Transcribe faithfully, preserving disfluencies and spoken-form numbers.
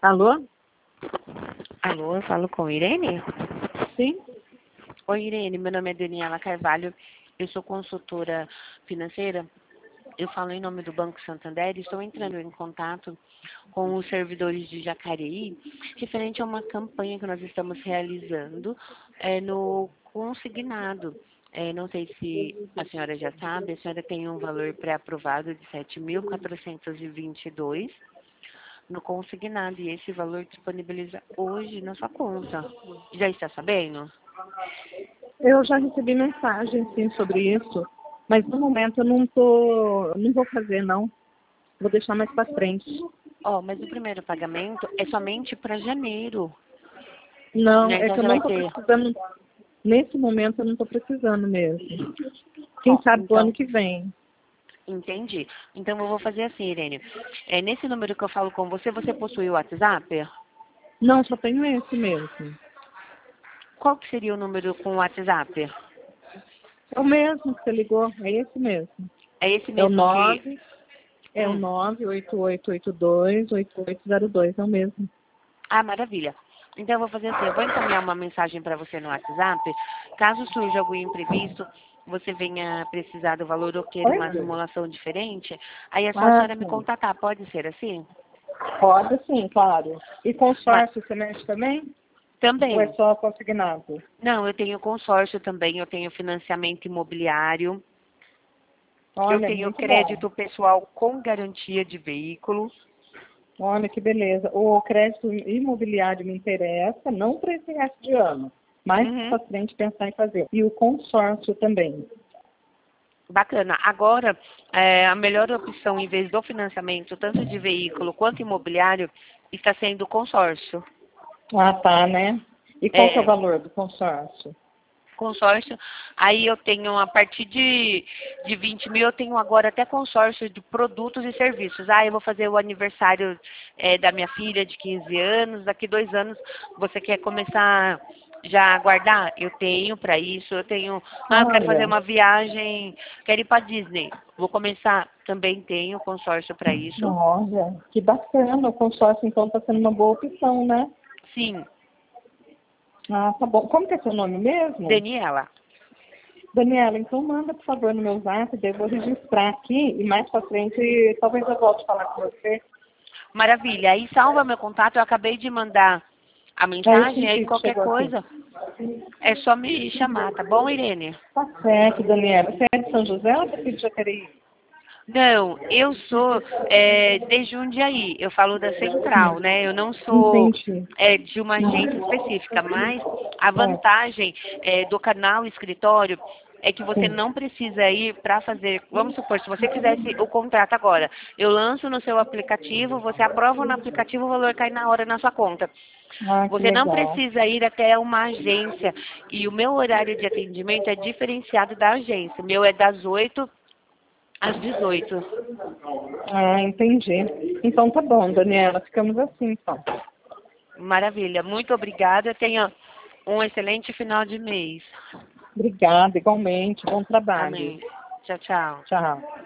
Alô? Alô, eu falo com Irene? Sim? Oi, Irene, meu nome é Daniela Carvalho, eu sou consultora financeira, eu falo em nome do Banco Santander e estou entrando em contato com os servidores de Jacareí, referente a uma campanha que nós estamos realizando é, no consignado. É, não sei se a senhora já sabe, a senhora tem um valor pré-aprovado de sete mil quatrocentos e vinte e dois no consignado e esse valor disponibiliza hoje na sua conta. Já está sabendo? Eu já recebi mensagem, sim, sobre isso, mas no momento eu não tô, não vou fazer, não. Vou deixar mais para frente. Ó, mas o primeiro pagamento é somente para janeiro. Não, Né? é Então que eu você não vai estou ter. precisando, nesse momento eu não estou precisando mesmo. Quem Ó, sabe pro ano então, que vem. entendi. Então eu vou fazer assim, Irene. É, nesse número que eu falo com você, você possui o WhatsApp? Não, só tenho esse mesmo. Qual que seria o número com o WhatsApp? É o mesmo que você ligou, é esse mesmo. É esse É o mesmo que. nove, é o Hum. nove oito oito oito dois oito oito zero dois, é o mesmo. Ah, maravilha. Então eu vou fazer assim, eu vou encaminhar uma mensagem para você no WhatsApp. Caso surja algum imprevisto, você venha precisar do valor ou queira uma Oi? simulação diferente, aí é só a Ah, senhora me sim. contatar, pode ser assim? Pode sim, claro. E Mas consórcio você mexe também? Ou é também. só consignado? Não, eu tenho consórcio também, eu tenho financiamento imobiliário, eu Olha, tenho muito bom. crédito pessoal com garantia de veículo. Olha que beleza. O crédito imobiliário me interessa, não para esse resto de ano, mas Uhum. para frente pensar em fazer. E o consórcio também. Bacana. Agora, é, a melhor opção, em vez do financiamento, tanto de veículo quanto imobiliário, está sendo o consórcio. Ah, tá, né? E qual que é o É, valor do consórcio? consórcio, aí eu tenho, a partir de, de vinte mil, eu tenho agora até consórcio de produtos e serviços. Ah, eu vou fazer o aniversário é, da minha filha de quinze anos, daqui dois anos você quer começar já a guardar? Eu tenho para isso, eu tenho, ah, eu quero fazer Olha, uma viagem, quero ir para Disney. Vou começar, também tenho consórcio para isso. olha, que bacana. O consórcio, então, está sendo uma boa opção, né? Sim, Ah, tá bom. Como que é seu nome mesmo? Daniela. Daniela, então manda, por favor, no meu zap, daí eu vou registrar aqui e mais pra frente talvez eu volte a falar com você. Maravilha. Aí salva meu contato, eu acabei de mandar a Aí eu mensagem, aí senti que qualquer chegou aqui. coisa é só me chamar, tá bom, Irene? Tá certo, Daniela. Você é de São José ou você é de Jacareí? Não, eu sou é, de Jundiaí, eu falo da central, né? Eu não sou Entendi. é, de uma agência específica, mas a É, vantagem é, do canal escritório é que você sim. não precisa ir para fazer, vamos supor, se você fizesse o contrato agora, eu lanço no seu aplicativo, você aprova no aplicativo, o valor cai na hora na sua conta. Ah, que Você não legal. precisa ir até uma agência. E o meu horário de atendimento é diferenciado da agência. O meu é das oito às dezoito. Ah, entendi. Então tá bom, Daniela. Ficamos assim, então. Maravilha. Muito obrigada. Tenha um excelente final de mês. Obrigada, igualmente. Bom trabalho. Amém. Tchau, tchau. Tchau.